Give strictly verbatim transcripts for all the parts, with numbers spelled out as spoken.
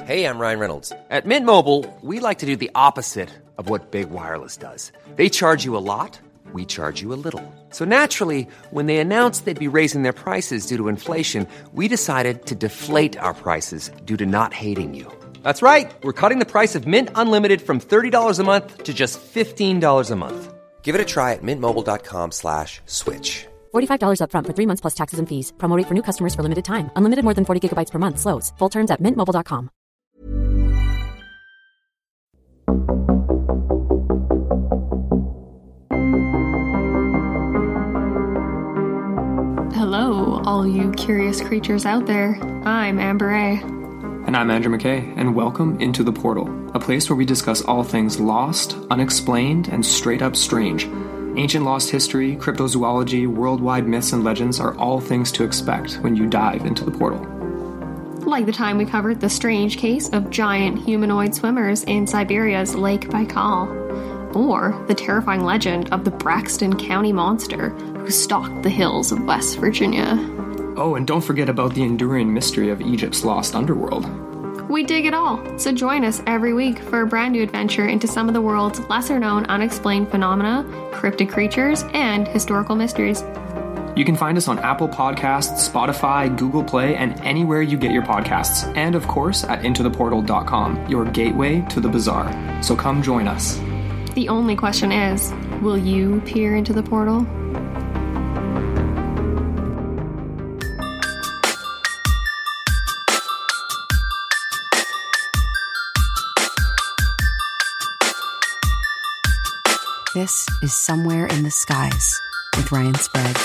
Hey, I'm Ryan Reynolds. At Mint Mobile, we like to do the opposite of what Big Wireless does. They charge you a lot, we charge you a little. So naturally, when they announced they'd be raising their prices due to inflation, we decided to deflate our prices due to not hating you. That's right. We're cutting the price of Mint Unlimited from thirty dollars a month to just fifteen dollars a month. Give it a try at mintmobile.com slash switch. forty-five dollars up front for three months plus taxes and fees. Promo rate for new customers for limited time. Unlimited more than forty gigabytes per month. Slows full terms at mint mobile dot com. Hello, all you curious creatures out there. I'm Amber A. And I'm Andrew McKay, and welcome into The Portal, a place where we discuss all things lost, unexplained, and straight-up strange. Ancient lost history, cryptozoology, worldwide myths and legends are all things to expect when you dive into the portal. Like the time we covered the strange case of giant humanoid swimmers in Siberia's Lake Baikal, or the terrifying legend of the Braxton County monster who stalked the hills of West Virginia. Oh, and don't forget about the enduring mystery of Egypt's lost underworld. We dig it all, so join us every week for a brand new adventure into some of the world's lesser-known unexplained phenomena, cryptid creatures, and historical mysteries. You can find us on Apple Podcasts, Spotify, Google Play, and anywhere you get your podcasts. And of course, at into the portal dot com, your gateway to the bizarre. So come join us. The only question is, will you peer into the portal? This is Somewhere in the Skies with Ryan Sprague.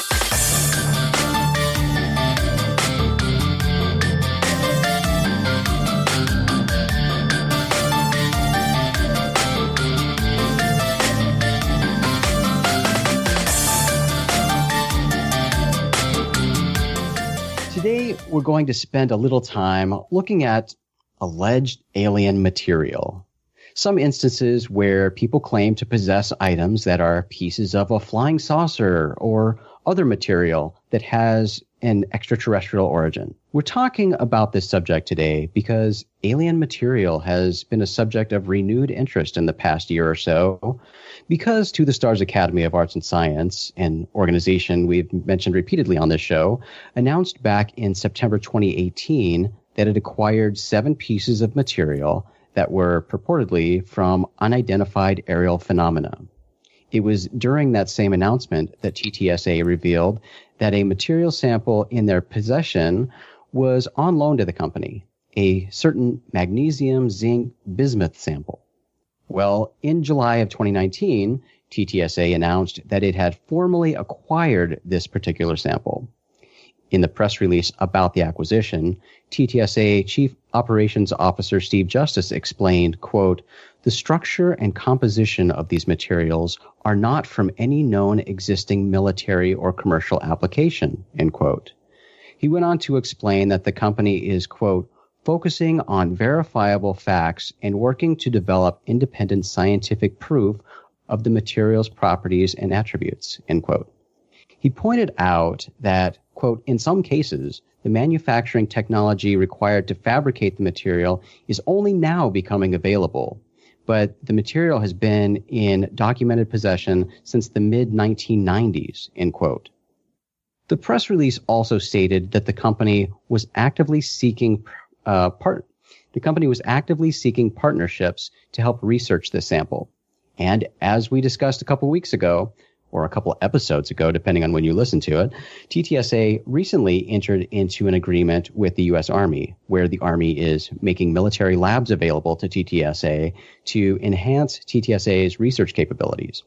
Today, we're going to spend a little time looking at alleged alien material. Some instances where people claim to possess items that are pieces of a flying saucer or other material that has an extraterrestrial origin. We're talking about this subject today because alien material has been a subject of renewed interest in the past year or so, because To the Stars Academy of Arts and Science, an organization we've mentioned repeatedly on this show, announced back in September twenty eighteen that it acquired seven pieces of material that were purportedly from unidentified aerial phenomena. It was during that same announcement that T T S A revealed that a material sample in their possession was on loan to the company, a certain magnesium zinc bismuth sample. Well, in July of twenty nineteen, T T S A announced that it had formally acquired this particular sample. In the press release about the acquisition, T T S A Chief Operations Officer Steve Justice explained, quote, "The structure and composition of these materials are not from any known existing military or commercial application," end quote. He went on to explain that the company is, quote, "focusing on verifiable facts and working to develop independent scientific proof of the material's properties and attributes," end quote. He pointed out that, quote, "in some cases, the manufacturing technology required to fabricate the material is only now becoming available, but the material has been in documented possession since the mid nineteen nineties, end quote. The press release also stated that the company was actively seeking uh, part. The company was actively seeking partnerships to help research this sample, and as we discussed a couple weeks ago, or a couple episodes ago, depending on when you listen to it, T T S A recently entered into an agreement with the U S Army, where the Army is making military labs available to T T S A to enhance T T S A's research capabilities.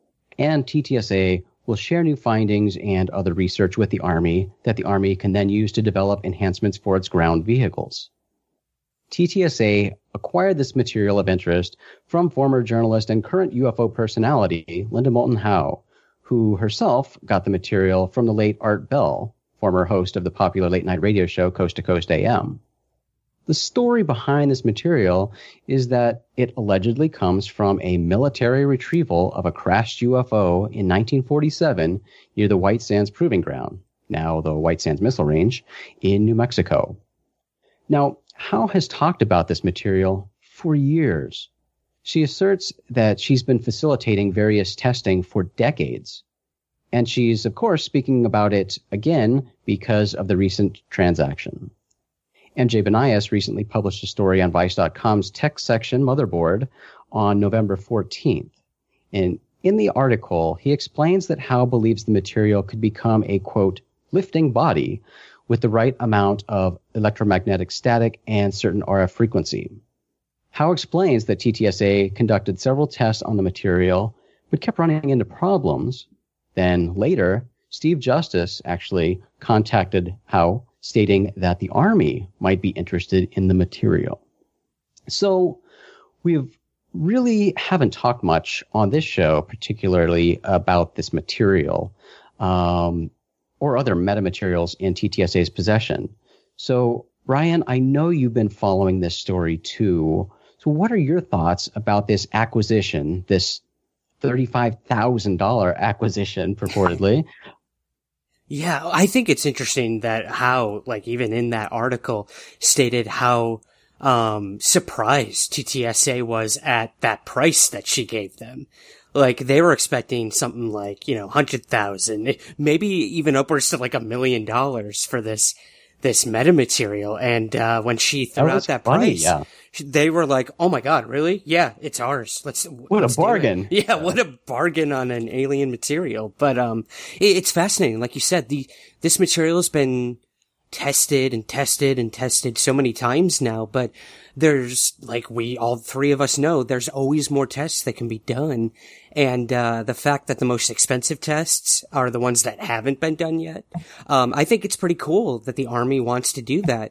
And T T S A will share new findings and other research with the Army that the Army can then use to develop enhancements for its ground vehicles. T T S A acquired this material of interest from former journalist and current U F O personality Linda Moulton Howe, who herself got the material from the late Art Bell, former host of the popular late-night radio show Coast to Coast A M. The story behind this material is that it allegedly comes from a military retrieval of a crashed U F O in nineteen forty-seven near the White Sands Proving Ground, now the White Sands Missile Range, in New Mexico. Now, Howe has talked about this material for years. She asserts that she's been facilitating various testing for decades. And she's, of course, speaking about it again because of the recent transaction. M J Banias recently published a story on Vice dot com's tech section Motherboard on November fourteenth. And in the article, he explains that Howe believes the material could become a, quote, lifting body with the right amount of electromagnetic static and certain R F frequency. Howe explains that T T S A conducted several tests on the material, but kept running into problems. Then later, Steve Justice actually contacted Howe, stating that the Army might be interested in the material. So we've really haven't talked much on this show, particularly about this material um, or other metamaterials in T T S A's possession. So, Ryan, I know you've been following this story too. So what are your thoughts about this acquisition, this thirty-five thousand dollars acquisition purportedly? Yeah, I think it's interesting that how, like, even in that article stated how um surprised T T S A was at that price that she gave them. Like, they were expecting something like, you know, one hundred thousand, maybe even upwards to like a million dollars for this this metamaterial. And uh when she threw that out that funny, price, yeah. they were like, "Oh my god, really? Yeah, it's ours. Let's What let's a bargain." Yeah, yeah, what a bargain on an alien material. But um it, it's fascinating. Like you said, the this material has been tested and tested and tested so many times now, but there's, like we all three of us know, there's always more tests that can be done. And uh the fact that the most expensive tests are the ones that haven't been done yet, um I think it's pretty cool that the Army wants to do that.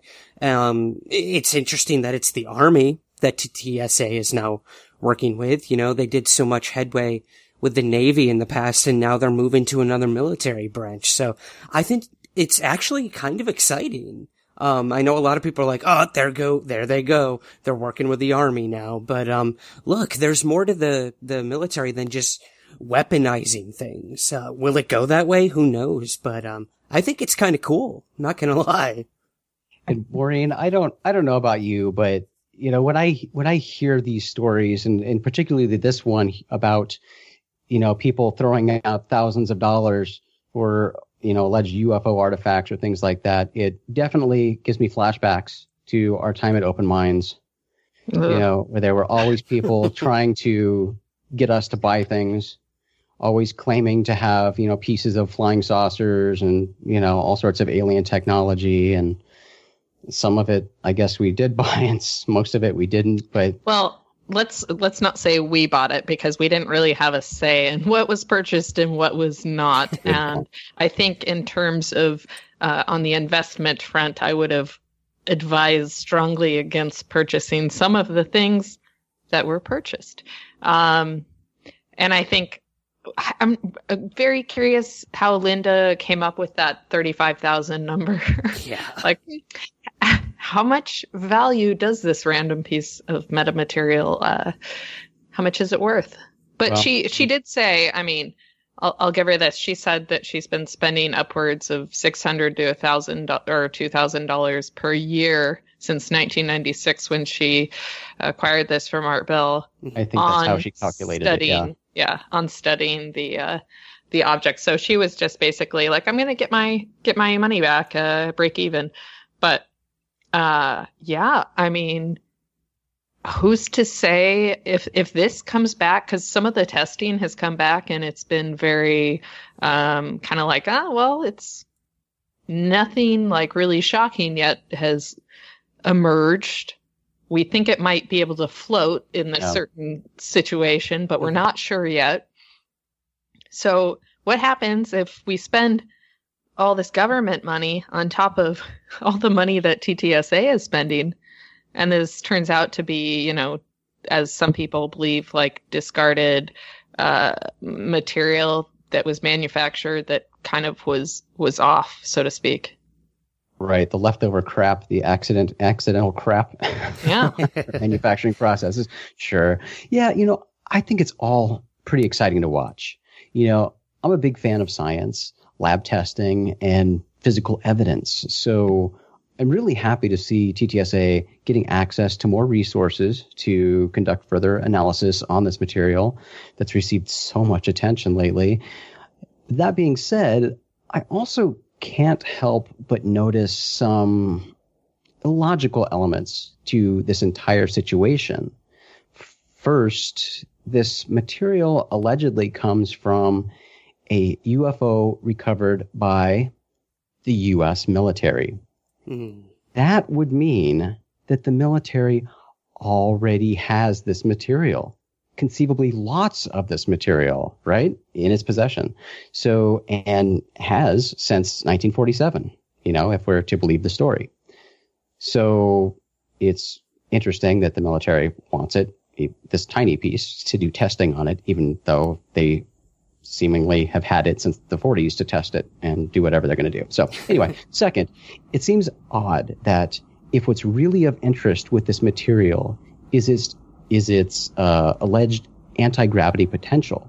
Um it's interesting that it's the Army that T T S A is now working with. You know, they did so much headway with the Navy in the past, and now they're moving to another military branch. So I think it's actually kind of exciting. Um, I know a lot of people are like, "Oh, there go, there they go. They're working with the Army now." But, um, look, there's more to the, the military than just weaponizing things. Uh, will it go that way? Who knows? But, um, I think it's kind of cool. I'm not gonna lie. And Maureen, I don't, I don't know about you, but you know, when I, when I hear these stories, and, and particularly this one about, you know, people throwing out thousands of dollars for, you know, alleged U F O artifacts or things like that, it definitely gives me flashbacks to our time at Open Minds, Ugh. you know, where there were always people trying to get us to buy things, always claiming to have, you know, pieces of flying saucers and, you know, all sorts of alien technology. And some of it, I guess we did buy, and most of it we didn't. But well, let's let's not say we bought it, because we didn't really have a say in what was purchased and what was not. And I think in terms of uh, on the investment front, I would have advised strongly against purchasing some of the things that were purchased. Um, and I think I'm very curious how Linda came up with that thirty-five thousand number. Yeah. Like, how much value does this random piece of metamaterial, uh, how much is it worth? But well, she, she did say, I mean, I'll, I'll give her this. She said that she's been spending upwards of six hundred to a thousand or two thousand dollars per year since nineteen ninety-six, when she acquired this from Art Bell. I think that's how she calculated studying, it. Yeah. yeah, on studying the, uh, the object. So she was just basically like, I'm going to get my, get my money back, uh, break even. But, uh, yeah, I mean, who's to say if, if this comes back, because some of the testing has come back and it's been very, um, kind of like, ah, well, it's nothing like really shocking yet has emerged. We think it might be able to float in a yeah. certain situation, but we're not sure yet. So what happens if we spend all this government money on top of all the money that T T S A is spending, and this turns out to be, you know, as some people believe, like discarded uh, material that was manufactured that kind of was was off, so to speak. Right, the leftover crap, the accident, accidental crap. Yeah. Manufacturing processes. Sure. Yeah, you know, I think it's all pretty exciting to watch. You know, I'm a big fan of science, lab testing, and physical evidence. So I'm really happy to see T T S A getting access to more resources to conduct further analysis on this material that's received so much attention lately. That being said, I also can't help but notice some illogical elements to this entire situation. First, this material allegedly comes from a U F O recovered by the U S military. Mm. That would mean that the military already has this material, conceivably lots of this material, right, in its possession. So, and has since nineteen forty-seven, you know, if we're to believe the story. So it's interesting that the military wants it, this tiny piece, to do testing on it, even though they seemingly have had it since the forties to test it and do whatever they're going to do. So anyway, second, it seems odd that if what's really of interest with this material is its, is its uh, alleged anti-gravity potential,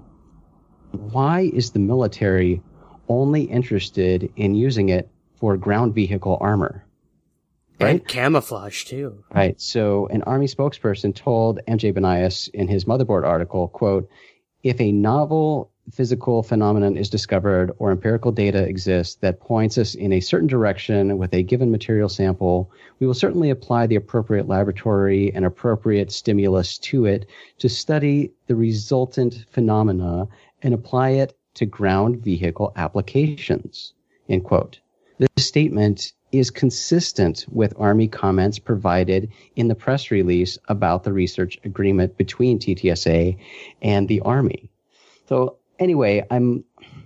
why is the military only interested in using it for ground vehicle armor? Right? And camouflage, too. Right. So an Army spokesperson told M J Banias in his Motherboard article, quote, "If a novel physical phenomenon is discovered or empirical data exists that points us in a certain direction with a given material sample, we will certainly apply the appropriate laboratory and appropriate stimulus to it to study the resultant phenomena and apply it to ground vehicle applications." End quote. This statement is consistent with Army comments provided in the press release about the research agreement between T T S A and the Army. So anyway, I'm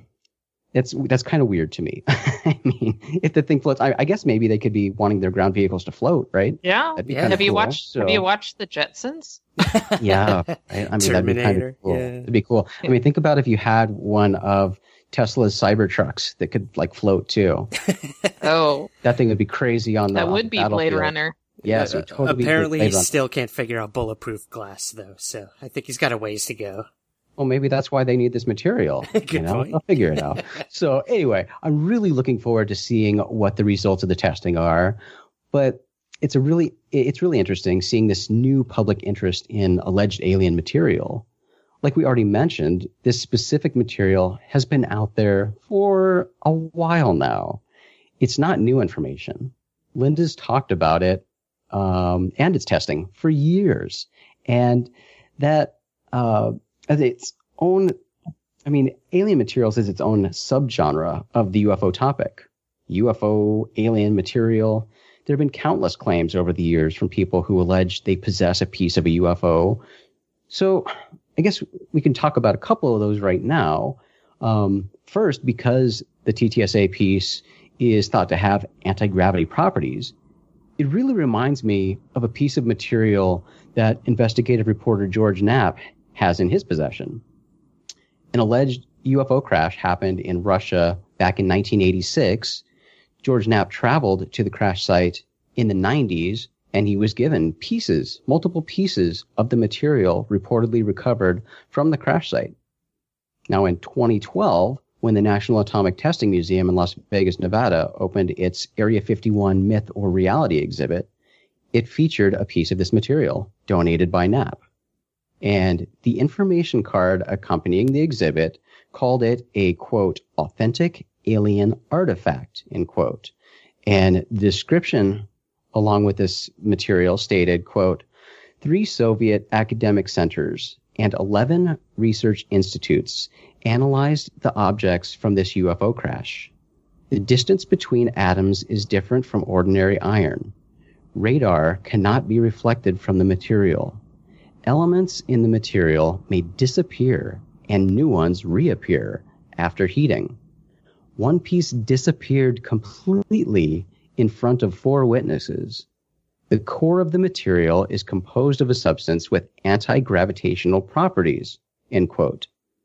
that's that's kind of weird to me. I mean, if the thing floats, I, I guess maybe they could be wanting their ground vehicles to float, right? Yeah. yeah. Have you cool. watched so, Have you watched the Jetsons? Yeah. Right? I mean, that'd be kind of cool. Yeah. It'd be cool. I mean, think about if you had one of Tesla's Cybertrucks that could like float too. Oh, that thing would be crazy on the that would be Blade Runner. Yes, uh, totally. Apparently, he still can't figure out bulletproof glass though, so I think he's got a ways to go. Well, maybe that's why they need this material. Good you know, point. They'll figure it out. So anyway, I'm really looking forward to seeing what the results of the testing are. But it's a really, it's really interesting seeing this new public interest in alleged alien material. Like we already mentioned, this specific material has been out there for a while now. It's not new information. Linda's talked about it um, and its testing for years. And that uh, as its own, I mean, alien materials is its own subgenre of the U F O topic. U F O, alien material. There have been countless claims over the years from people who allege they possess a piece of a U F O. So I guess we can talk about a couple of those right now. Um, first, because the T T S A piece is thought to have anti-gravity properties, it really reminds me of a piece of material that investigative reporter George Knapp has in his possession. An alleged U F O crash happened in Russia back in nineteen eighty-six. George Knapp traveled to the crash site in the nineties, and he was given pieces, multiple pieces of the material reportedly recovered from the crash site. Now, in twenty twelve, when the National Atomic Testing Museum in Las Vegas, Nevada, opened its Area fifty-one Myth or Reality exhibit, it featured a piece of this material donated by Knapp. And the information card accompanying the exhibit called it a, quote, authentic alien artifact, end quote. And the description along with this material stated, quote, three Soviet academic centers and eleven research institutes analyzed the objects from this U F O crash. The distance between atoms is different from ordinary iron. Radar cannot be reflected from the material. Elements in the material may disappear and new ones reappear after heating. One piece disappeared completely in front of four witnesses. The core of the material is composed of a substance with anti-gravitational properties, end quote.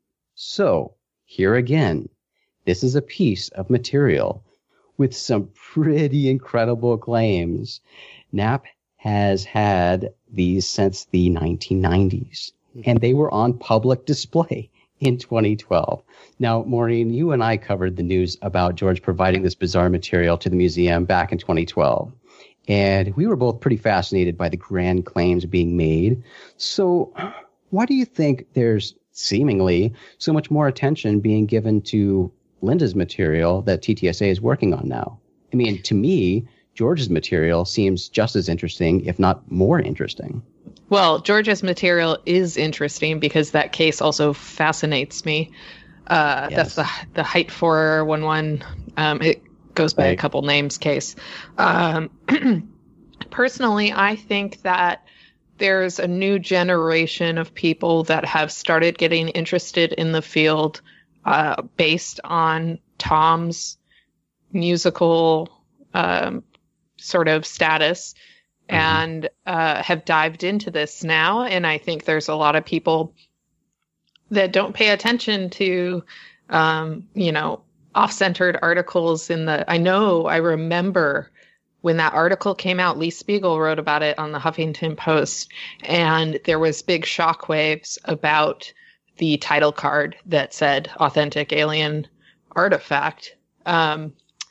So, here again, this is a piece of material with some pretty incredible claims. Knapp has had these since the nineteen nineties, and they were on public display in twenty twelve. Now, Maureen, you and I covered the news about George providing this bizarre material to the museum back in twenty twelve. And we were both pretty fascinated by the grand claims being made. So why do you think there's seemingly so much more attention being given to Linda's material that T T S A is working on now? I mean, to me, George's material seems just as interesting, if not more interesting. Well, George's material is interesting because that case also fascinates me. Uh, Yes. That's the the Height four one one. Um, it goes by a Right. couple names case. Um, personally, I think that there's a new generation of people that have started getting interested in the field uh, based on Tom's musical um, sort of status. Mm-hmm. And uh, have dived into this now. And I think there's a lot of people that don't pay attention to, um, you know, off-centered articles in the, I know, I remember when that article came out, Lee Spiegel wrote about it on the Huffington Post, and there was big shockwaves about the title card that said authentic alien artifact. Um,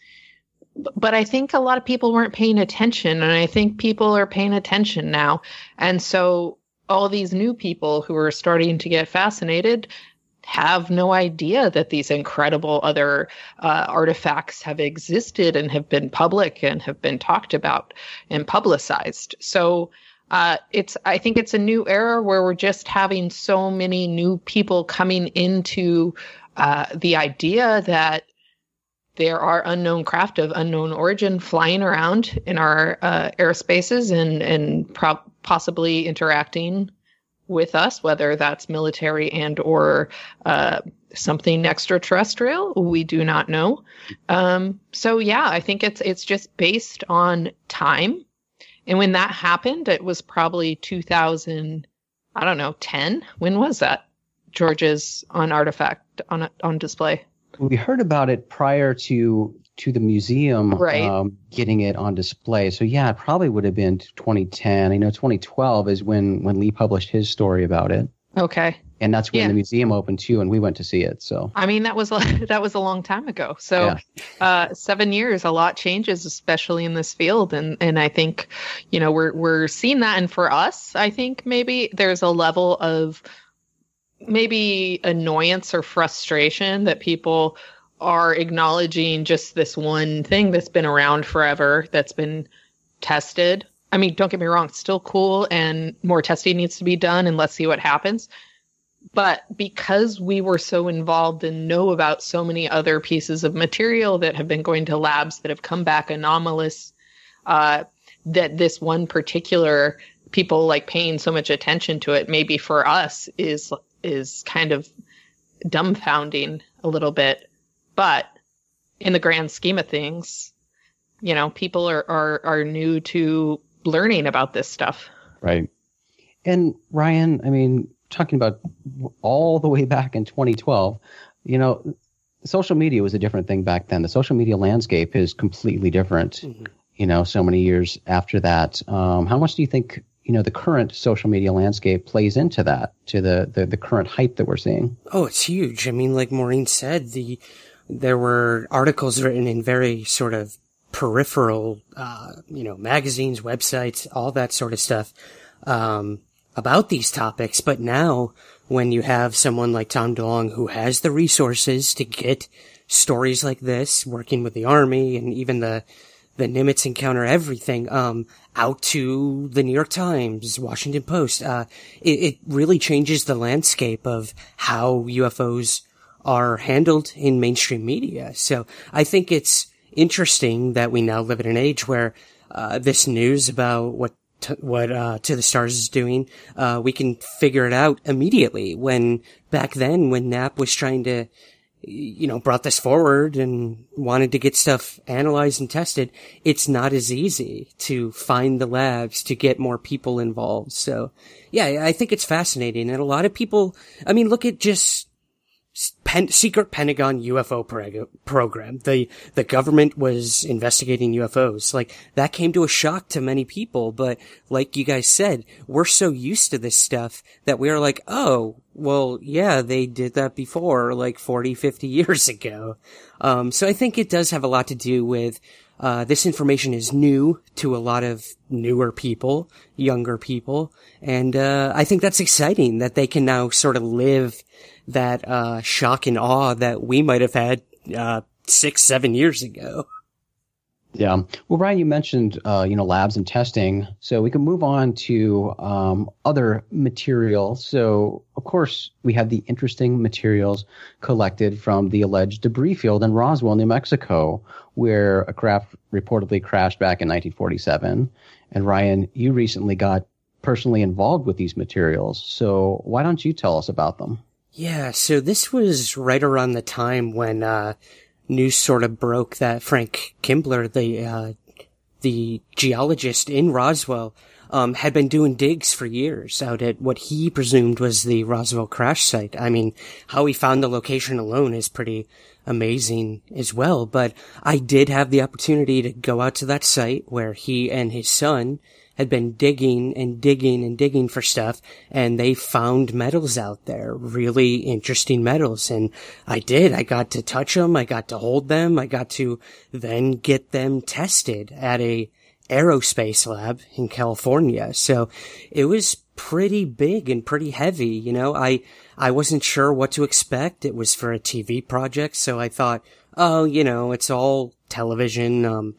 But I think a lot of people weren't paying attention, and I think people are paying attention now. And so all these new people who are starting to get fascinated have no idea that these incredible other uh, artifacts have existed and have been public and have been talked about and publicized. So uh, it's, I think it's a new era where we're just having so many new people coming into uh, the idea that there are unknown craft of unknown origin flying around in our uh, airspaces and, and pro- possibly interacting with us, whether that's military and or uh, something extraterrestrial. We do not know. Um, so, yeah, I think it's it's just based on time. And when that happened, it was probably two thousand, I don't know, ten. When was that? George's on artifact on on display. We heard about it prior to to the museum Right. um, getting it on display. So yeah, it probably would have been twenty ten. I know twenty twelve is when when Lee published his story about it, Okay. and that's when Yeah. the museum opened too, and we went to see it. So I mean, that was a- that was a long time ago. So, Yeah. uh, seven years, a lot changes, especially in this field, and and I think, you know, we're we're seeing that. And for us, I think maybe there's a level of maybe annoyance or frustration that people are acknowledging just this one thing that's been around forever, that's been tested. I mean, don't get me wrong, it's still cool, and more testing needs to be done, and let's see what happens. But because we were so involved and know about so many other pieces of material that have been going to labs that have come back anomalous, uh, that this one particular people like paying so much attention to it, maybe for us is is kind of dumbfounding a little bit. But in the grand scheme of things, you know, people are, are, are new to learning about this stuff. right. And Ryan, I mean, talking about all the way back in twenty twelve, you know, social media was a different thing back then. The social media landscape is completely different. Mhm. You know, so many years after that. Um, how much do you think, you know, the current social media landscape plays into that, to the, the, the current hype that we're seeing? Oh, it's huge. I mean, like Maureen said, the there were articles written in very sort of peripheral, uh, you know, magazines, websites, all that sort of stuff, um, about these topics. But now, when you have someone like Tom DeLonge who has the resources to get stories like this, working with the Army and even the the Nimitz encounter, everything, um, out to the New York Times, Washington Post, uh, it, it really changes the landscape of how U F Os are handled in mainstream media. So I think it's interesting that we now live in an age where, uh, this news about what, t- what, uh, To the Stars is doing, uh, we can figure it out immediately, when back then, when N A P was trying to, you know, brought this forward and wanted to get stuff analyzed and tested, it's not as easy to find the labs, to get more people involved. So, yeah, I think it's fascinating. And a lot of people, I mean, look at just Pen- secret Pentagon U F O prog- program. The, the government was investigating U F Os. Like, that came to a shock to many people, but like you guys said, we're so used to this stuff that we're like, oh, well, yeah, they did that before, like forty, fifty years ago. Um, so I think it does have a lot to do with, uh, this information is new to a lot of newer people, younger people. And, uh, I think that's exciting that they can now sort of live that, uh, shock and awe that we might have had, uh, six, seven years ago. Yeah. Well, Brian, you mentioned, uh, you know, labs and testing. So we can move on to um, other materials. So, of course, we have the interesting materials collected from the alleged debris field in Roswell, New Mexico, where a craft reportedly crashed back in nineteen forty-seven. And Ryan, you recently got personally involved with these materials. So why don't you tell us about them? Yeah. So this was right around the time when, uh, news sort of broke that Frank Kimbler, the uh, the geologist in Roswell, um, had been doing digs for years out at what he presumed was the Roswell crash site. I mean, how he found the location alone is pretty amazing as well. But I did have the opportunity to go out to that site where he and his son had been digging and digging and digging for stuff, and they found metals out there, really interesting metals. And I did. I got to touch them. I got to hold them. I got to then get them tested at a aerospace lab in California. So it was pretty big and pretty heavy. You know, I, I wasn't sure what to expect. It was for a T V project. So I thought, oh, you know, it's all television. Um,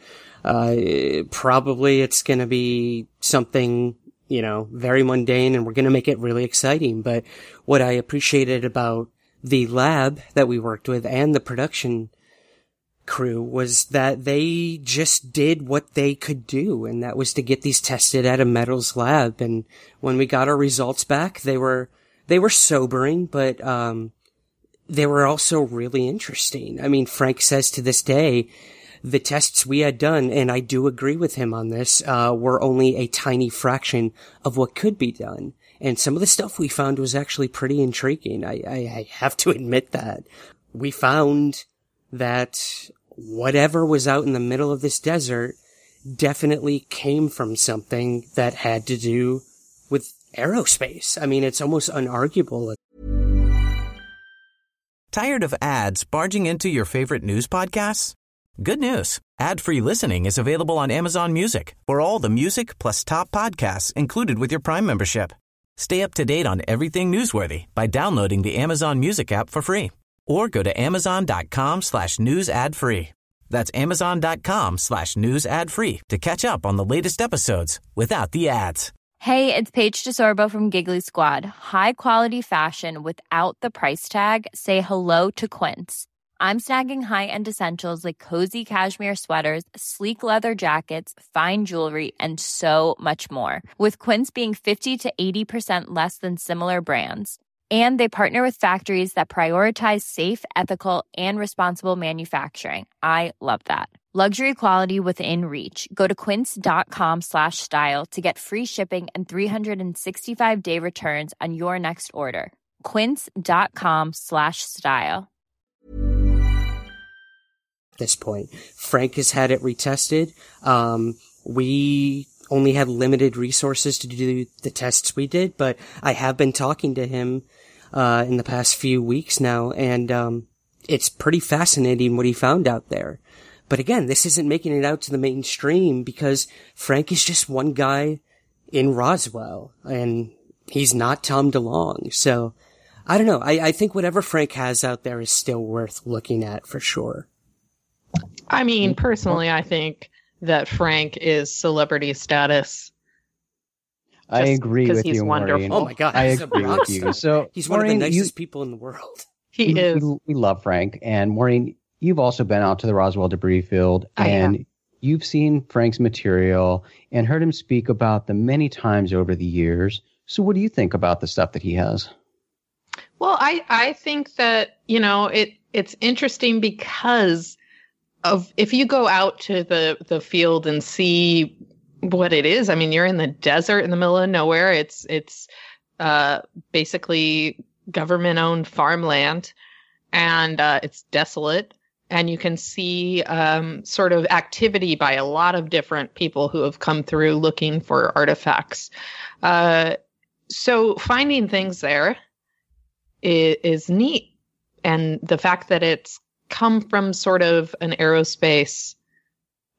Uh, probably it's going to be something, you know, very mundane, and we're going to make it really exciting. But what I appreciated about the lab that we worked with and the production crew was that they just did what they could do, and that was to get these tested at a metals lab. And when we got our results back, they were, they were sobering, but, um, they were also really interesting. I mean, Frank says to this day, the tests we had done, and I do agree with him on this, uh, were only a tiny fraction of what could be done. And some of the stuff we found was actually pretty intriguing. I, I, I have to admit that. We found that whatever was out in the middle of this desert definitely came from something that had to do with aerospace. I mean, it's almost unarguable. Tired of ads barging into your favorite news podcasts? Good news. Ad-free listening is available on Amazon Music for all the music plus top podcasts included with your Prime membership. Stay up to date on everything newsworthy by downloading the Amazon Music app for free or go to amazon.com slash news ad free. That's amazon.com slash news ad free to catch up on the latest episodes without the ads. Hey, it's Paige DeSorbo from Giggly Squad. High quality fashion without the price tag. Say hello to Quince. I'm snagging high-end essentials like cozy cashmere sweaters, sleek leather jackets, fine jewelry, and so much more. With Quince being fifty to eighty percent less than similar brands. And they partner with factories that prioritize safe, ethical, and responsible manufacturing. I love that. Luxury quality within reach. Go to quince.com slash style to get free shipping and three sixty-five day returns on your next order. Quince.com slash style. This point, Frank has had it retested. Um, we only had limited resources to do the tests we did, but I have been talking to him, uh, in the past few weeks now, and, um, it's pretty fascinating what he found out there. But again, this isn't making it out to the mainstream because Frank is just one guy in Roswell, and he's not Tom DeLonge. So, I don't know. I, I think whatever Frank has out there is still worth looking at for sure. I mean, personally, I think that Frank is celebrity status. I agree with he's you, wonderful. Maureen. Oh my God, I he's agree a with you. So he's one Maureen, of the nicest you, people in the world. He we, is. We, we love Frank, and Maureen, you've also been out to the Roswell debris field, I and have. you've seen Frank's material and heard him speak about them many times over the years. So, what do you think about the stuff that he has? Well, I I think that, you know, it it's interesting because of if you go out to the, the field and see what it is, I mean, you're in the desert in the middle of nowhere. It's, it's, uh, basically government owned farmland, and, uh, it's desolate, and you can see, um, sort of activity by a lot of different people who have come through looking for artifacts. Uh, so finding things there is, is neat. And the fact that it's come from sort of an aerospace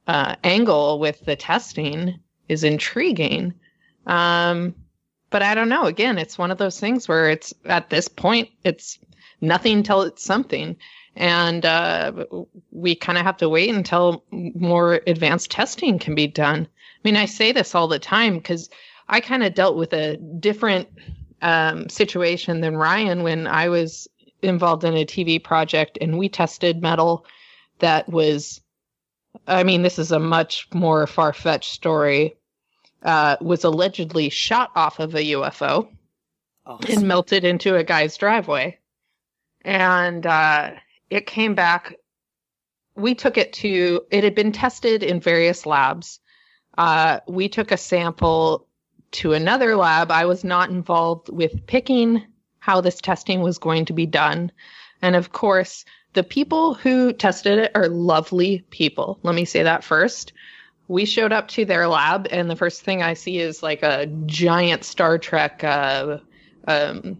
uh, angle with the testing is intriguing. Um, but I don't know. Again, it's one of those things where it's at this point, it's nothing till it's something. And uh, we kind of have to wait until more advanced testing can be done. I mean, I say this all the time because I kind of dealt with a different um, situation than Ryan when I was involved in a T V project and we tested metal that was, I mean, this is a much more far-fetched story, uh, was allegedly shot off of a U F O awesome. and melted into a guy's driveway. And uh, it came back. We took it to, it had been tested in various labs. Uh, we took a sample to another lab. I was not involved with picking how this testing was going to be done. And of course, the people who tested it are lovely people. Let me say that first. We showed up to their lab, and the first thing I see is like a giant Star Trek, uh, um,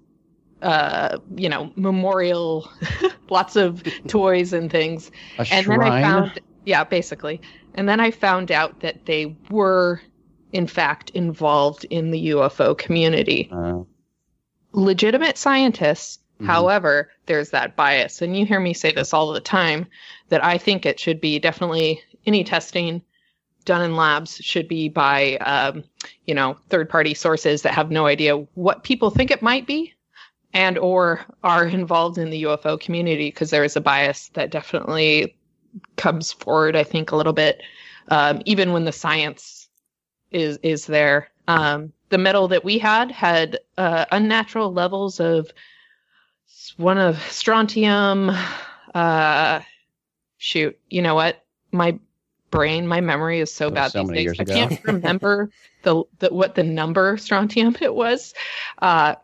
uh, you know, memorial, lots of toys and things. A and shrine? then I found, yeah, basically. And then I found out that they were, in fact, involved in the U F O community. Uh, Legitimate scientists, mm-hmm. however, there's that bias. And you hear me say this all the time, that I think it should be definitely any testing done in labs should be by, um, you know, third-party sources that have no idea what people think it might be and or are involved in the U F O community, because there is a bias that definitely comes forward, I think, a little bit, um, even when the science is is there. Um, the metal that we had had uh, unnatural levels of one of strontium. Uh, shoot, you know what? My brain, my memory is so bad so these many days. years I ago. can't remember the, the what the number strontium it was. Uh,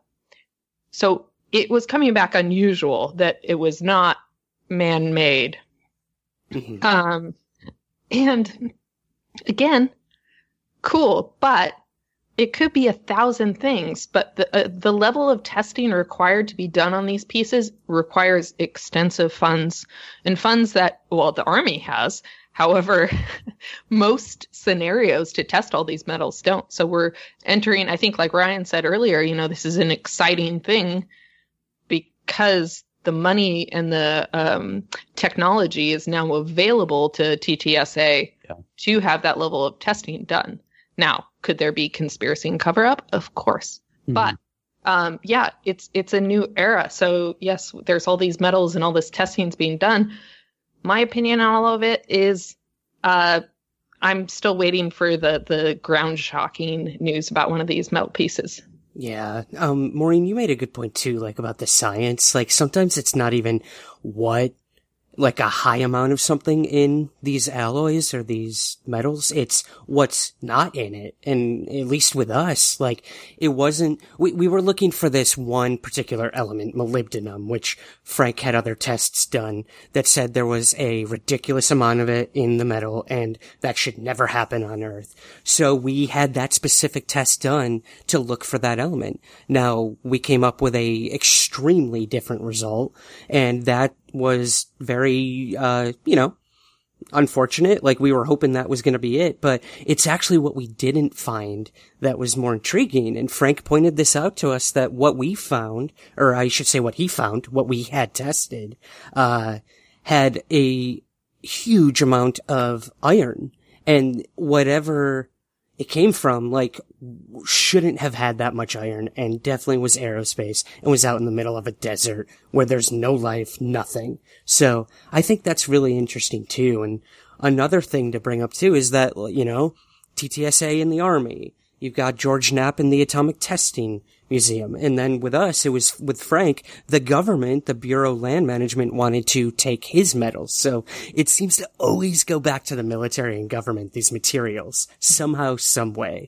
so it was coming back unusual that it was not man-made. Mm-hmm. Um, and again, cool, but it could be a thousand things. But the uh, the level of testing required to be done on these pieces requires extensive funds, and funds that, well, the Army has. However, most scenarios to test all these metals don't. So we're entering, I think, like Ryan said earlier, you know, this is an exciting thing because the money and the um, technology is now available to T T S A yeah. to have that level of testing done. Now, could there be conspiracy and cover up? Of course. Mm-hmm. But um, yeah, it's it's a new era. So yes, there's all these metals and all this testing's being done. My opinion on all of it is uh, I'm still waiting for the, the ground shocking news about one of these metal pieces. Yeah. Um, Maureen, you made a good point too, like about the science. Like sometimes it's not even what, like a high amount of something in these alloys or these metals. It's what's not in it. And at least with us, like it wasn't, we, we were looking for this one particular element, molybdenum, which Frank had other tests done that said there was a ridiculous amount of it in the metal and that should never happen on Earth. So we had that specific test done to look for that element. Now we came up with a extremely different result, and that was very, uh, you know, unfortunate. Like we were hoping that was going to be it, but it's actually what we didn't find that was more intriguing. And Frank pointed this out to us, that what we found, or I should say what he found, what we had tested, uh, had a huge amount of iron, and whatever it came from, like, shouldn't have had that much iron, and definitely was aerospace and was out in the middle of a desert where there's no life, nothing. So I think that's really interesting too. And another thing to bring up too is that, you know, T T S A in the Army, you've got George Knapp in the Atomic Testing Museum. And then with us, it was with Frank, the government, the Bureau of Land Management wanted to take his metals. So it seems to always go back to the military and government, these materials, somehow, some way.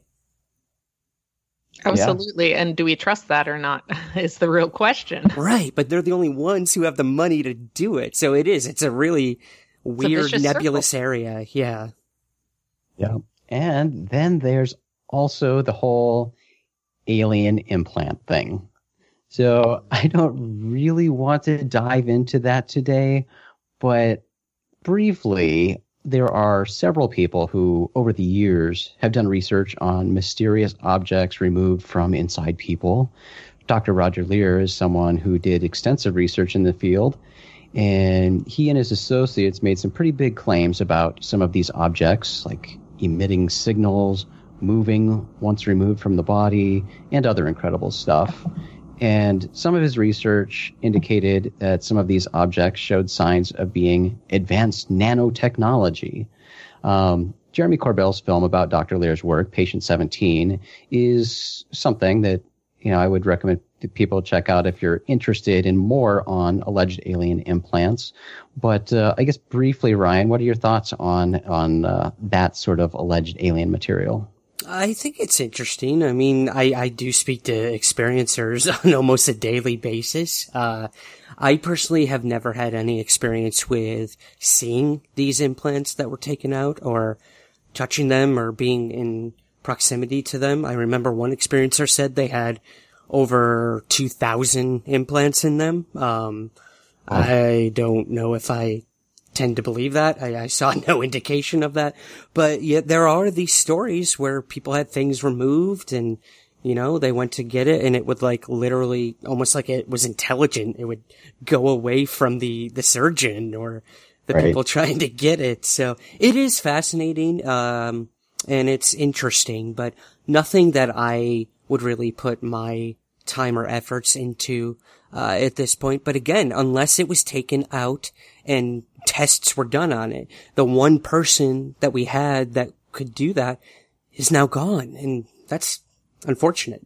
Absolutely. Yeah. And do we trust that or not is the real question. Right. But they're the only ones who have the money to do it. So it is. It's a really weird, a nebulous circle. area. Yeah. Yeah. And then there's also the whole alien implant thing. So I don't really want to dive into that today, but briefly, there are several people who, over the years, have done research on mysterious objects removed from inside people. Doctor Roger Leir is someone who did extensive research in the field, and he and his associates made some pretty big claims about some of these objects, like emitting signals, moving once removed from the body, and other incredible stuff. And some of his research indicated that some of these objects showed signs of being advanced nanotechnology. Um, Jeremy Corbell's film about Doctor Leir's work, Patient seventeen, is something that, you know, I would recommend that people check out if you're interested in more on alleged alien implants. But uh, I guess briefly, Ryan, what are your thoughts on on uh, that sort of alleged alien material? I think it's interesting. I mean, I, I do speak to experiencers on almost a daily basis. Uh, I personally have never had any experience with seeing these implants that were taken out or touching them or being in proximity to them. I remember one experiencer said they had over two thousand implants in them. Um, oh. I don't know if I tend to believe that. I, I saw no indication of that. But yet there are these stories where people had things removed and, you know, they went to get it and it would like literally almost like it was intelligent. It would go away from the, the surgeon or the right. people trying to get it. So it is fascinating. Um, and it's interesting, but nothing that I would really put my time or efforts into, uh, at this point. But again, unless it was taken out and tests were done on it, the one person that we had that could do that is now gone. And that's unfortunate.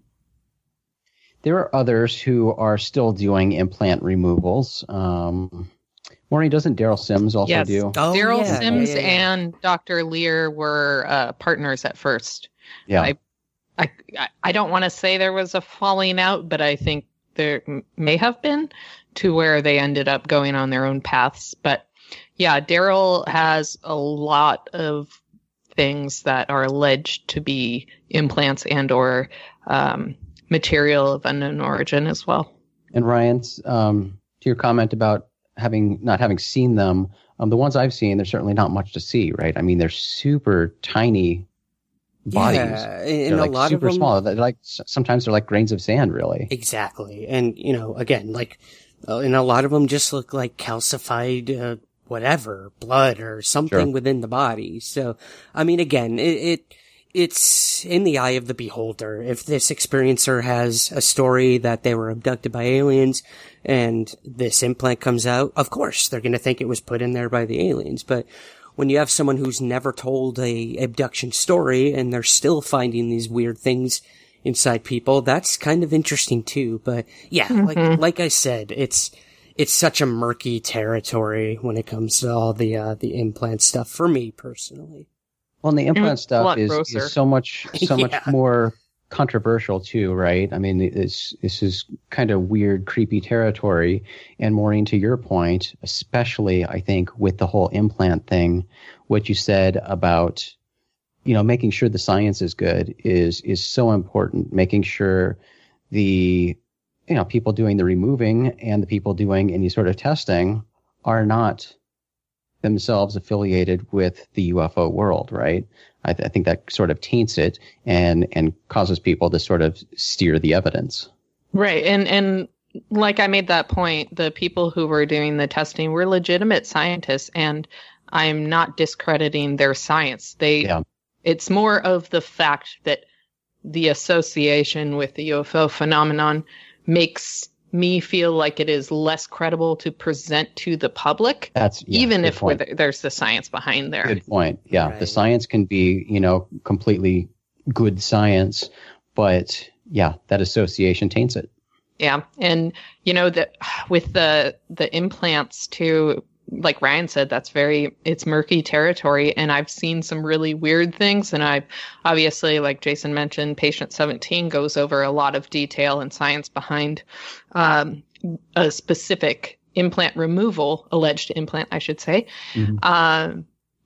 There are others who are still doing implant removals. Um, Maureen, doesn't Daryl Sims also yes. do? Oh, Daryl yeah. Sims yeah, yeah, yeah. and Doctor Leir were uh, partners at first. Yeah. I, I, I don't want to say there was a falling out, but I think there may have been, to where they ended up going on their own paths. But yeah, Daryl has a lot of things that are alleged to be implants and or um, material of unknown origin as well. And Ryan, um, to your comment about having not having seen them, um, the ones I've seen, there's certainly not much to see, right? I mean, they're super tiny bodies. Yeah, and they're a like lot super of them, small. They're like sometimes they're like grains of sand, really. Exactly. And, you know, again, like, uh, and a lot of them just look like calcified, uh, whatever, blood or something Sure. within the body. So, I mean, again, it, it, it's in the eye of the beholder. If this experiencer has a story that they were abducted by aliens and this implant comes out, of course, they're going to think it was put in there by the aliens. But when you have someone who's never told a abduction story and they're still finding these weird things inside people, that's kind of interesting too. But yeah, mm-hmm. like, like I said, it's, it's such a murky territory when it comes to all the, uh, the implant stuff for me personally. Well, and the implant stuff is, grosser. is so much, so Yeah. much more controversial too, right? I mean, this, this is kind of weird, creepy territory. And Maureen, to your point, especially, I think, with the whole implant thing, what you said about, you know, making sure the science is good is, is so important. Making sure the, you know, people doing the removing and the people doing any sort of testing are not themselves affiliated with the U F O world, right? I, th- I think that sort of taints it and and causes people to sort of steer the evidence. Right. And and like I made that point, the people who were doing the testing were legitimate scientists, and I'm not discrediting their science. They Yeah. It's more of the fact that the association with the U F O phenomenon makes me feel like it is less credible to present to the public, That's yeah, even good if point. we're- there's the science behind there. Good point. Yeah, Right. the science can be, you know, completely good science, but yeah, that association taints it. Yeah. And, you know, that with the, the implants too, like Ryan said, that's very, it's murky territory. And I've seen some really weird things. And I've obviously, like Jason mentioned, Patient seventeen goes over a lot of detail and science behind um, a specific implant removal, alleged implant, I should say. Mm-hmm. Um,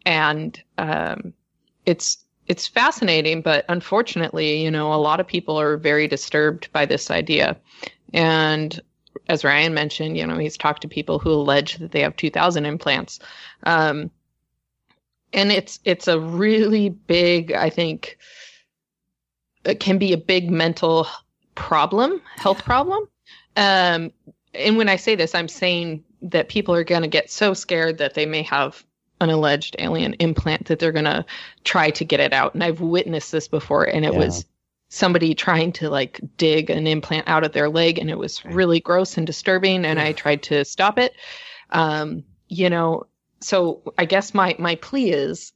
and um, it's, it's fascinating, but unfortunately, you know, a lot of people are very disturbed by this idea. And as Ryan mentioned, you know, he's talked to people who allege that they have two thousand implants. Um, and it's it's a really big, I think, it can be a big mental problem, health problem. Um, and when I say this, I'm saying that people are going to get so scared that they may have an alleged alien implant that they're going to try to get it out. And I've witnessed this before, and it yeah. was somebody trying to like dig an implant out of their leg, and it was really gross and disturbing, and yeah. I tried to stop it. Um, you know, so I guess my, my plea is,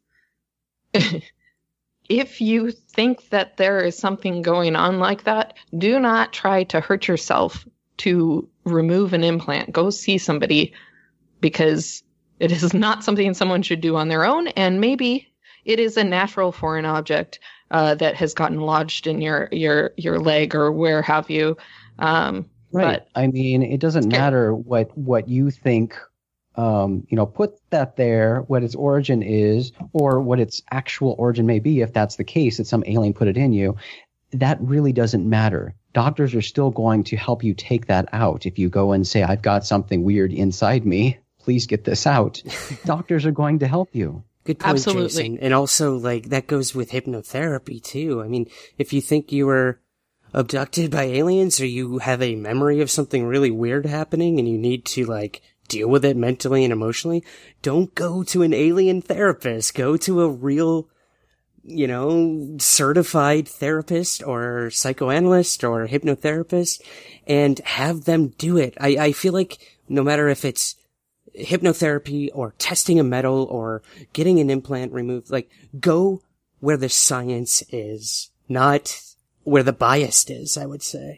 if you think that there is something going on like that, do not try to hurt yourself to remove an implant. Go see somebody, because it is not something someone should do on their own. And maybe it is a natural foreign object uh, that has gotten lodged in your, your, your leg or where have you. Um, right. But I mean, it doesn't matter what, what you think. Um, you know, put that there, what its origin is, or what its actual origin may be, if that's the case, that some alien put it in you. That really doesn't matter. Doctors are still going to help you take that out. If you go and say, I've got something weird inside me, please get this out. Doctors are going to help you. Good point, Absolutely. Jason. And also, like, that goes with hypnotherapy, too. I mean, if you think you were abducted by aliens, or you have a memory of something really weird happening and you need to, like, deal with it mentally and emotionally, don't go to an alien therapist. Go to a real, you know, certified therapist or psychoanalyst or hypnotherapist and have them do it. I, I feel like no matter if it's hypnotherapy or testing a metal or getting an implant removed, like, go where the science is, not where the bias is, I would say.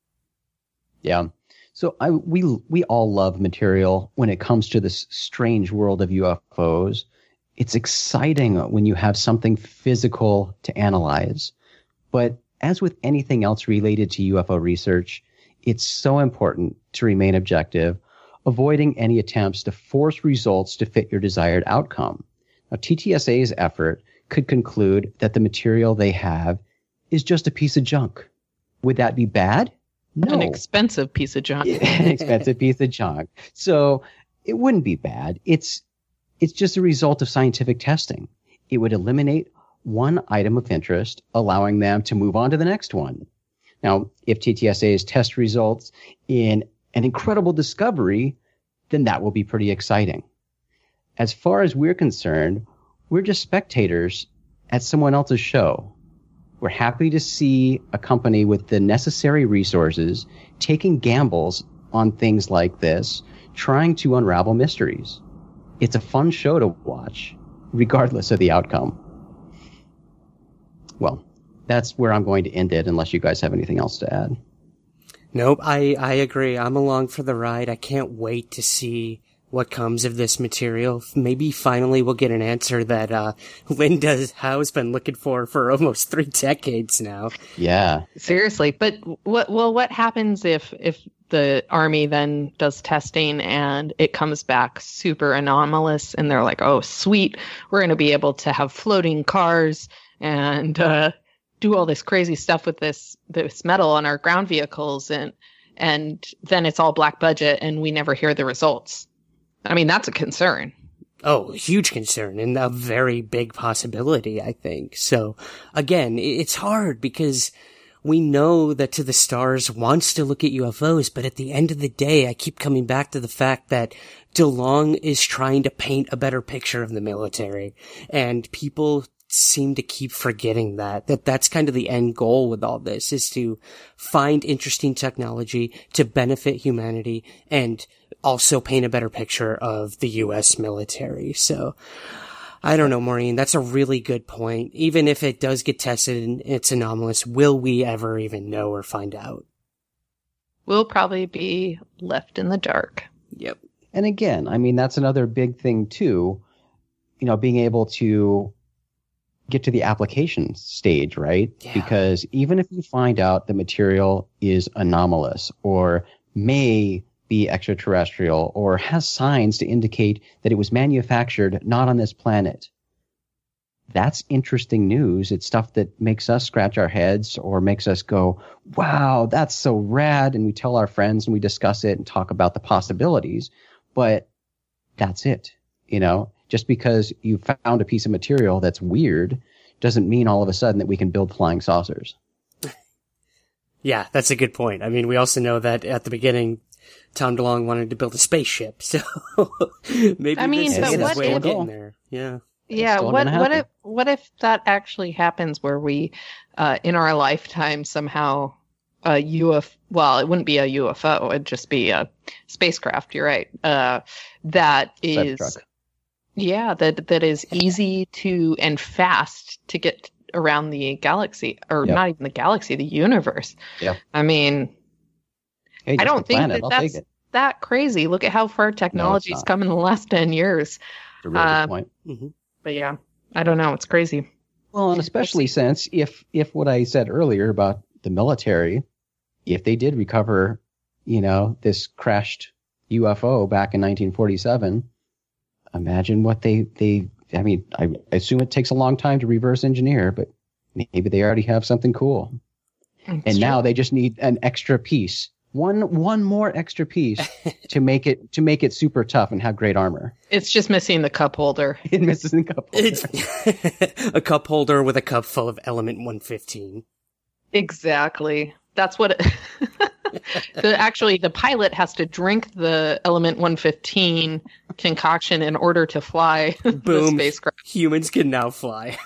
Yeah. So I, we, we all love material when it comes to this strange world of U F Os. It's exciting when you have something physical to analyze. But as with anything else related to U F O research, it's so important to remain objective, avoiding any attempts to force results to fit your desired outcome. Now, T T S A's effort could conclude that the material they have is just a piece of junk. Would that be bad? No. An expensive piece of junk. An expensive piece of junk. So it wouldn't be bad. It's it's just a result of scientific testing. It would eliminate one item of interest, allowing them to move on to the next one. Now, if T T S A's test results in an incredible discovery, then that will be pretty exciting. As far as we're concerned, we're just spectators at someone else's show. We're happy to see a company with the necessary resources taking gambles on things like this, trying to unravel mysteries. It's a fun show to watch, regardless of the outcome. Well, that's where I'm going to end it, unless you guys have anything else to add. Nope, I, I agree. I'm along for the ride. I can't wait to see what comes of this material. Maybe finally we'll get an answer that uh Linda Howe's been looking for for almost three decades now. Yeah. Seriously. But what, well, what happens if, if the Army then does testing and it comes back super anomalous and they're like, oh, sweet, we're going to be able to have floating cars and uh do all this crazy stuff with this this metal on our ground vehicles, and and then it's all black budget and we never hear the results. I mean, that's a concern. Oh, huge concern and a very big possibility, I think. So again, it's hard because we know that To the Stars wants to look at U F Os, but at the end of the day, I keep coming back to the fact that DeLong is trying to paint a better picture of the military, and people seem to keep forgetting that, that that's kind of the end goal with all this, is to find interesting technology to benefit humanity and also paint a better picture of the U S military. So I don't know, Maureen, that's a really good point. Even if it does get tested and it's anomalous, will we ever even know or find out? We'll probably be left in the dark. Yep. And again, I mean, that's another big thing too, you know, being able to get to the application stage, right? Yeah. Because even if you find out the material is anomalous or may be extraterrestrial or has signs to indicate that it was manufactured not on this planet, that's interesting news. It's stuff that makes us scratch our heads or makes us go, wow, that's so rad. And we tell our friends and we discuss it and talk about the possibilities, but that's it. You know, Just because you found a piece of material that's weird doesn't mean all of a sudden that we can build flying saucers. Yeah, that's a good point. I mean, we also know that at the beginning, Tom DeLonge wanted to build a spaceship, so maybe I mean, this but is what his way if- of getting there. Yeah. Yeah, still what gonna what happen. if what if that actually happens where we uh in our lifetime somehow a U F well, it wouldn't be a U F O, it'd just be a spacecraft, you're right. Uh that is Cybertruck. yeah, that that is easy to and fast to get around the galaxy, or Yep. not even the galaxy, the universe. Yep. I mean, Hey, I just don't the think planet. that I'll that's take it. that crazy. Look at how far technology's not. come in the last ten years. It's a really uh, good point. Mm-hmm. But yeah, I don't know. It's crazy. Well, and especially since if if what I said earlier about the military, if they did recover, you know, this crashed U F O back in nineteen forty-seven, imagine what they they. I mean, I assume it takes a long time to reverse engineer, but maybe they already have something cool, It's and now true. they just need an extra piece, one one more extra piece to make it to make it super tough and have great armor. It's just missing the cup holder. It misses a couple. It's a cup holder with a cup full of Element one fifteen. Exactly. That's what it, the actually the pilot has to drink the Element one fifteen concoction in order to fly the Boom. spacecraft. Humans can now fly.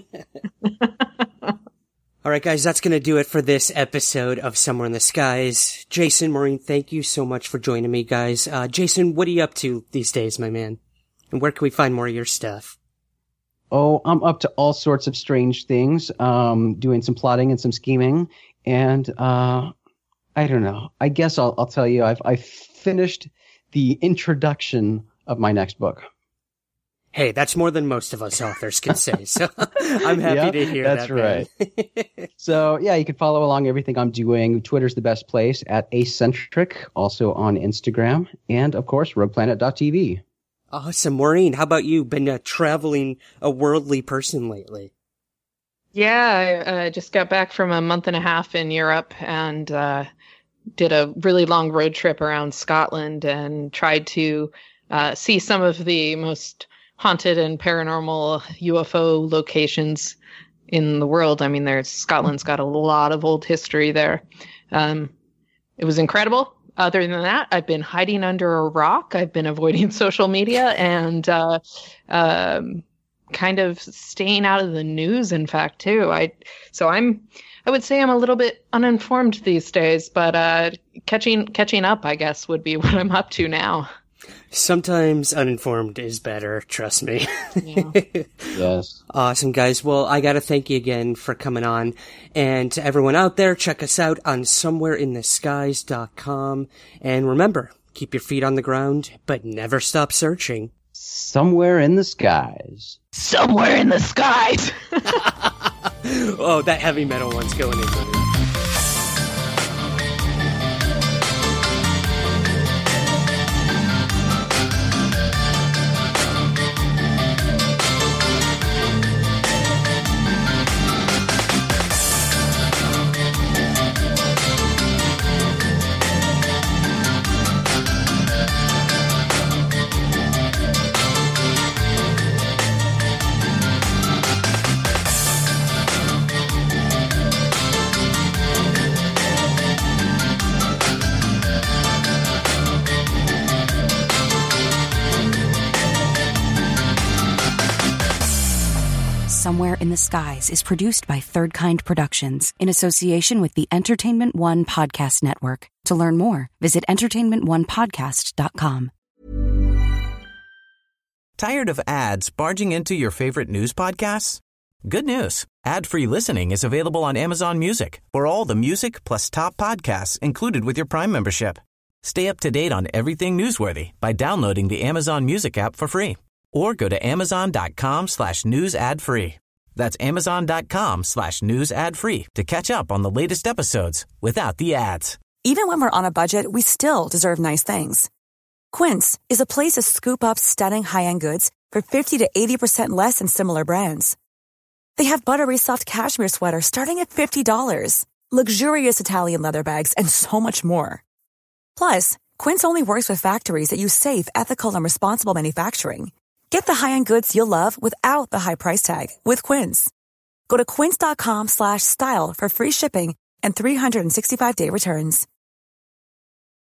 All right, guys, that's going to do it for this episode of Somewhere in the Skies. Jason, Maureen, thank you so much for joining me, guys. Uh, Jason, what are you up to these days, my man? And where can we find more of your stuff? Oh, I'm up to all sorts of strange things, um, doing some plotting and some scheming. And uh, I don't know. I guess I'll, I'll tell you, I've, I've finished the introduction of my next book. Hey, that's more than most of us authors can say, so I'm happy Yeah, to hear that's that. That's right. So, yeah, you can follow along everything I'm doing. Twitter's the best place, at Acentric, also on Instagram, and, of course, rogue planet dot t v. Awesome. Maureen, how about you? Been a traveling, a worldly person lately? Yeah, I uh, just got back from a month and a half in Europe and uh, did a really long road trip around Scotland and tried to uh, see some of the most haunted and paranormal U F O locations in the world. I mean, there's Scotland's got a lot of old history there. Um, it was incredible. Other than that, I've been hiding under a rock. I've been avoiding social media and uh, um, kind of staying out of the news, in fact, too. I so I'm I would say I'm a little bit uninformed these days, but uh, catching catching up, I guess, would be what I'm up to now. Sometimes uninformed is better, trust me. Yeah. Yes. Awesome, guys. Well, I gotta thank you again for coming on. And to everyone out there, check us out on somewhere in the skies dot com. And remember, keep your feet on the ground, but never stop searching. Somewhere in the skies. Somewhere in the skies. Oh, that heavy metal one's going in. Somewhere in the Skies is produced by Third Kind Productions in association with the Entertainment One Podcast Network. To learn more, visit entertainment one podcast dot com. Tired of ads barging into your favorite news podcasts? Good news. Ad-free listening is available on Amazon Music for all the music plus top podcasts included with your Prime membership. Stay up to date on everything newsworthy by downloading the Amazon Music app for free or go to amazon.com slash news ad free. That's amazon.com slash news ad free to catch up on the latest episodes without the ads. Even when we're on a budget, we still deserve nice things. Quince is a place to scoop up stunning high-end goods for fifty to eighty percent less than similar brands. They have buttery soft cashmere sweaters starting at fifty dollars, luxurious Italian leather bags, and so much more. Plus, Quince only works with factories that use safe, ethical, and responsible manufacturing. Get the high-end goods you'll love without the high price tag with Quince. Go to quince.com slash style for free shipping and three sixty-five day returns.